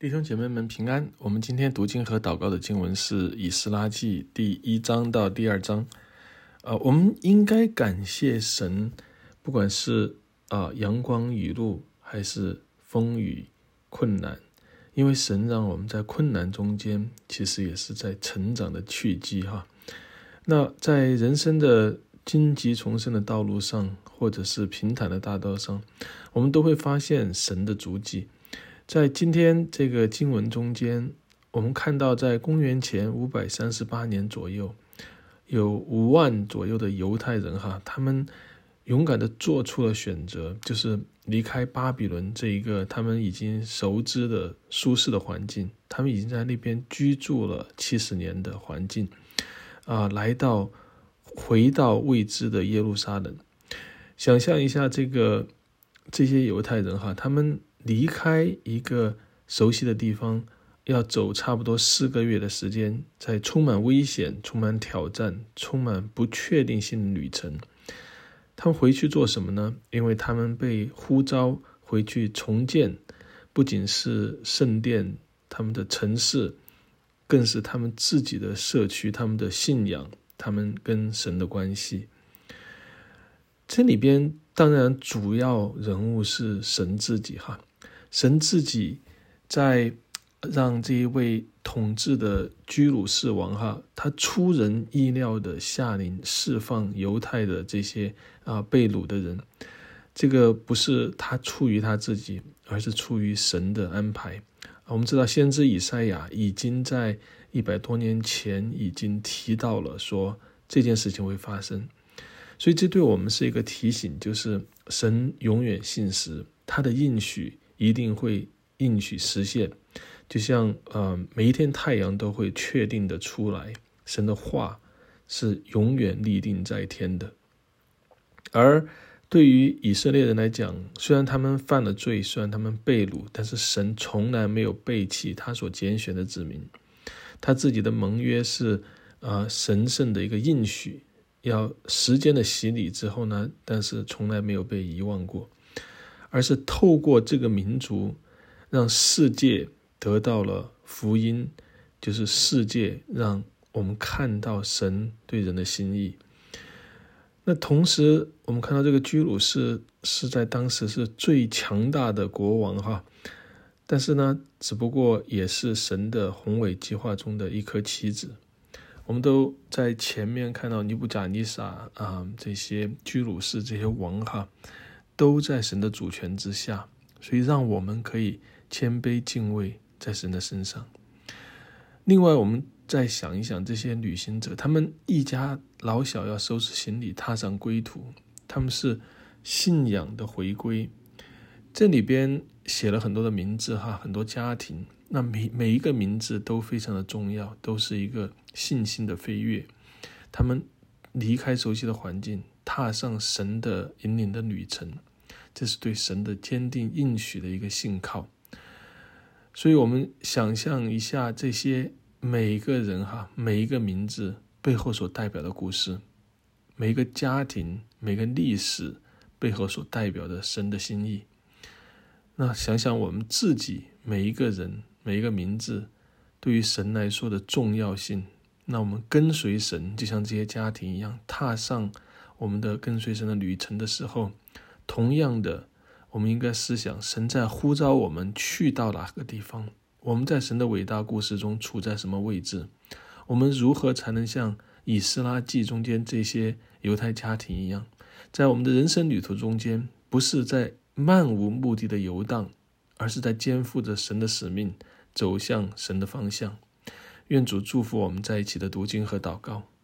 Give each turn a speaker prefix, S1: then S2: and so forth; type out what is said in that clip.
S1: 弟兄姐妹们平安。我们今天读经和祷告的经文是以斯拉记第1章到第2章。我们应该感谢神，不管是阳光雨露还是风雨困难，因为神让我们在困难中间其实也是在成长的契机哈。那在人生的荆棘丛生的道路上，或者是平坦的大道上，我们都会发现神的足迹。在今天这个经文中间，我们看到在公元前538年左右，有5万左右的犹太人他们勇敢地做出了选择，就是离开巴比伦这一个他们已经熟知的舒适的环境，他们已经在那边居住了70年的环境，回到未知的耶路撒冷。想象一下这些犹太人他们离开一个熟悉的地方，要走差不多4个月的时间，在充满危险、充满挑战、充满不确定性的旅程。他们回去做什么呢？因为他们被呼召回去重建，不仅是圣殿、他们的城市，更是他们自己的社区、他们的信仰、他们跟神的关系。这里边当然主要人物是神自己神自己在让这一位统治的居鲁士王他出人意料的下令释放犹太的这些被掳的人。这个不是他出于他自己，而是出于神的安排。我们知道先知以赛亚已经在100多年前已经提到了说这件事情会发生，所以这对我们是一个提醒，就是神永远信实，他的应许一定会应许实现。就像每一天太阳都会确定的出来，神的话是永远立定在天的。而对于以色列人来讲，虽然他们犯了罪，虽然他们被掳，但是神从来没有背弃他所拣选的子民。他自己的盟约是神圣的一个应许，要时间的洗礼之后呢，但是从来没有被遗忘过，而是透过这个民族让世界得到了福音，就是世界让我们看到神对人的心意。那同时我们看到这个居鲁士是在当时是最强大的国王但是呢，只不过也是神的宏伟计划中的一颗棋子。我们都在前面看到尼布甲尼撒这些居鲁士这些王都在神的主权之下，所以让我们可以谦卑敬畏在神的身上。另外我们再想一想这些旅行者，他们一家老小要收拾行李踏上归途，他们是信仰的回归。这里边写了很多的名字很多家庭，那每一个名字都非常的重要，都是一个信心的飞跃。他们离开熟悉的环境，踏上神的引领的旅程，这是对神的坚定应许的一个信靠。所以我们想象一下这些每一个人每一个名字背后所代表的故事，每一个家庭每个历史背后所代表的神的心意。那想想我们自己每一个人每一个名字对于神来说的重要性，那我们跟随神就像这些家庭一样，踏上我们的跟随神的旅程的时候，同样的我们应该思想神在呼召我们去到哪个地方，我们在神的伟大故事中处在什么位置，我们如何才能像以斯拉记中间这些犹太家庭一样，在我们的人生旅途中间不是在漫无目的的游荡，而是在肩负着神的使命，走向神的方向。愿主祝福我们在一起的读经和祷告。